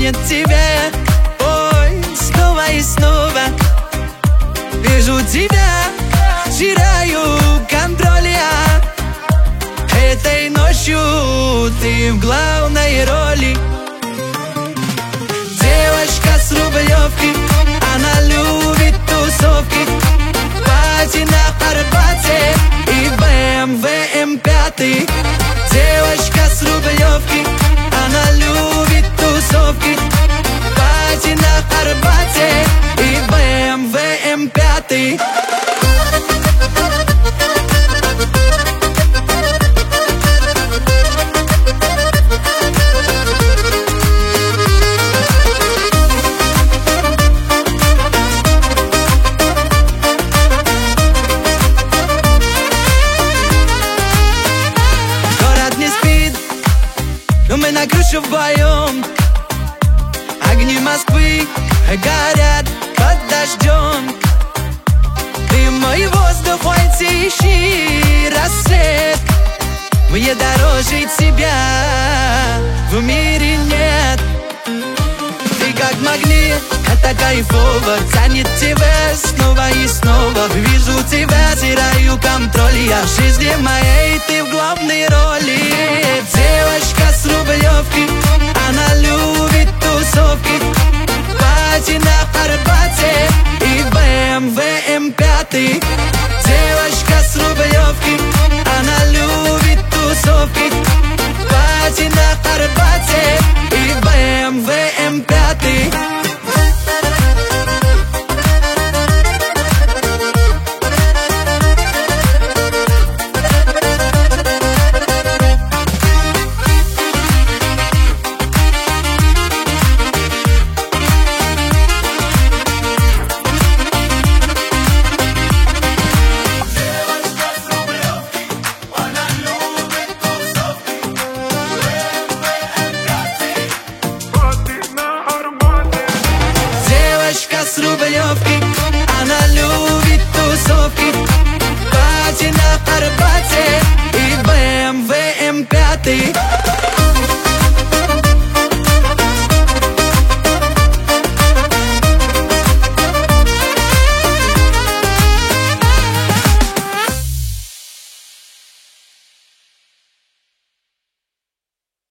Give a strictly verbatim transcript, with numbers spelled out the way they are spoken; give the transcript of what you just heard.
нет тебя. Ой, снова и снова вижу тебя, теряю контроль я. Этой ночью ты в главной роли. Девочка с Рублевки, она любит тусовки, пати на Арбате и бэ эм вэ эм пять. Девочка с Рублевки, она любит тусовки, пати на Арбате и бэ эм вэ эм пять. Мы на крыше вдвоем, огни Москвы горят под дождем. Ты мой воздух, мой тихий рассвет. Мне дороже тебя в мире нет. Ты как магнит, это кайфово, тянет тебя снова и снова. Вижу тебя, теряю контроль я. В жизни моей ты в главной роли. Девочка с Рублевки,